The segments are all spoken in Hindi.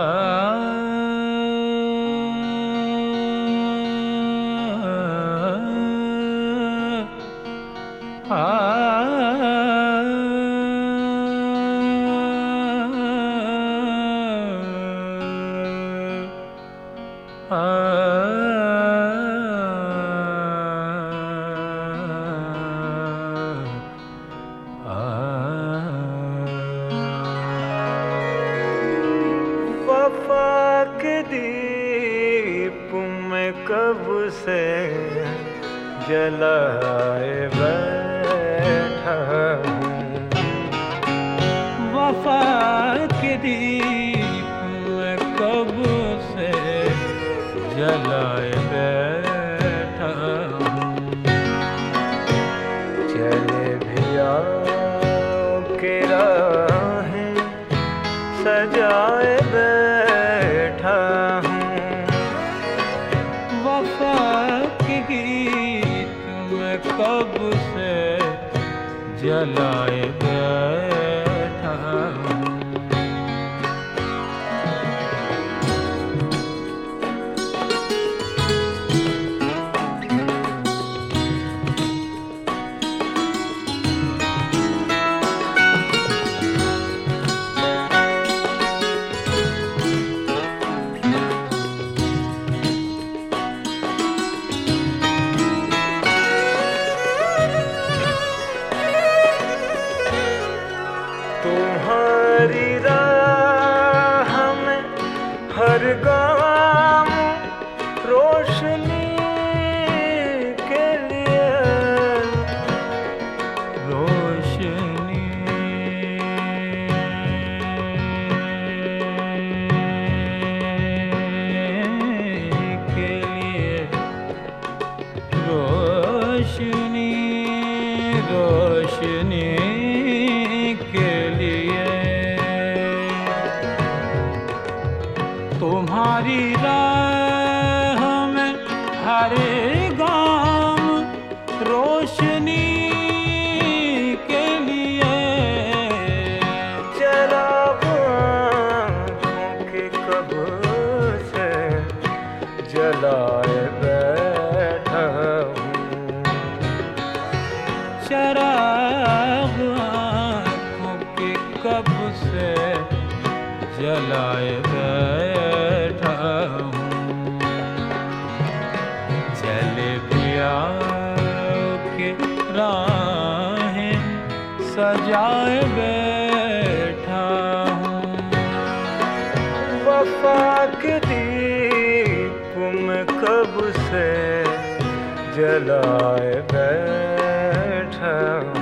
वफा के दीप में कब से जलाए बैठा हूँ। वफा के दीप में कब से जलाए बैठा हूँ। चले भी आओ के राहें सजाए बैठा हूँ। वफा के गीत में कब से जलाए बैठा हूँ। तुम्हारी राह में हर गाम रोशनी के लिए रोशनी के लिए रोशनी रोशनी के लिए तुम्हारी राह में हर गाम रोशनी के लिए चराग आँखों के कब से जलाए बैठा हूँ। चराग आँखों के कब से जलाए बैठा हूँ। चले भी आओ के राहें सजाए बैठा हूँ। वफा के दीप में कब से जलाए बैठा हूँ।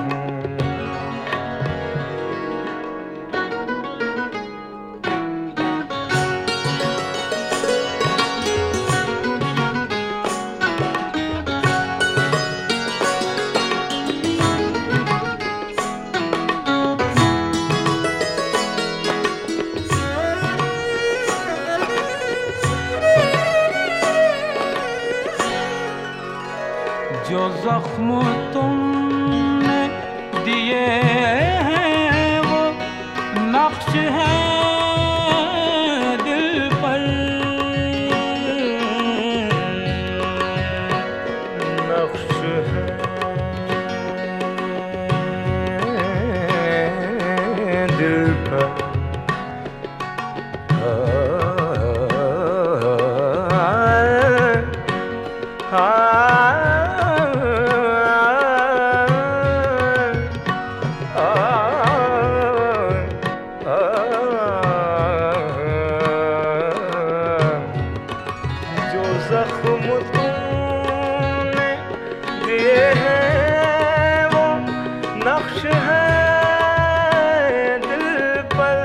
जो जख्म तुमने दिए हैं वो नक्श है दिल पर। नक्श है दिल पर। जो जख्म तुमने दिए हैं वो नक्श है दिल पर।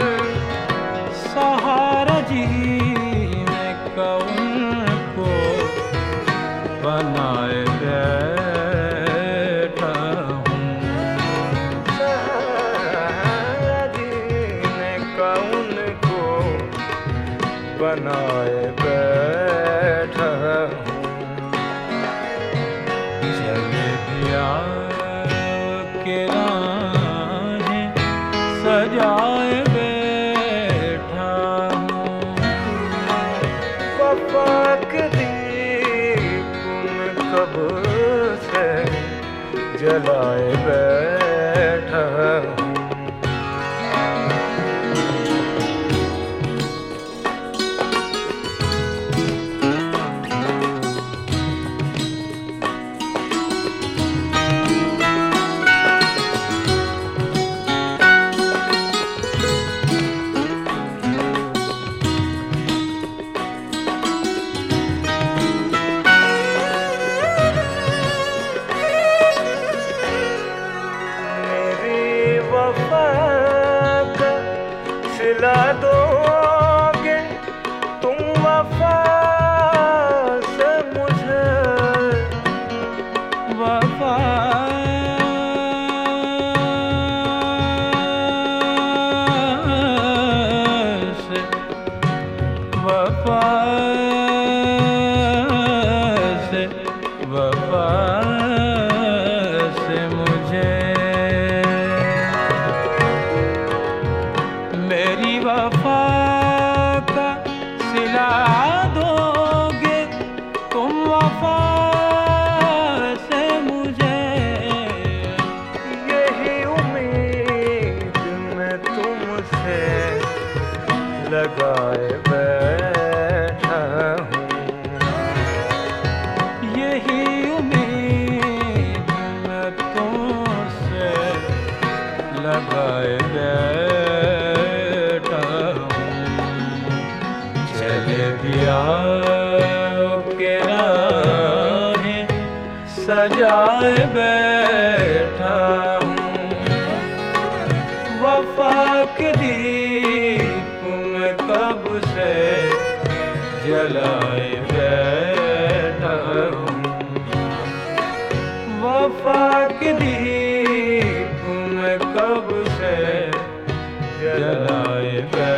सहारा जीने का उनको बनाए बैठा हूँ। सहारा जीने का उनको बनाए बैठा हूँ। चले भी आओ के राहें सजाए बैठा हूँ। जलाए बैठा हूँ। सिला दोगे तुम वफा से मुझे, वफा से, वफा से, वफा से मुझे मेरी वफा का सिला दोगे तुम वफा से मुझे। यही उम्मीद मैं तुमसे लगाए बैठा हूँ। यही उम्मीद मैं तुमसे लगाए बैठा हूँ। चले दिया के राहें सजाए बैठा हूँ। वफा के दीप में कब से जलाए बैठा हूँ। वफा के दीप में कब से जलाए बैठा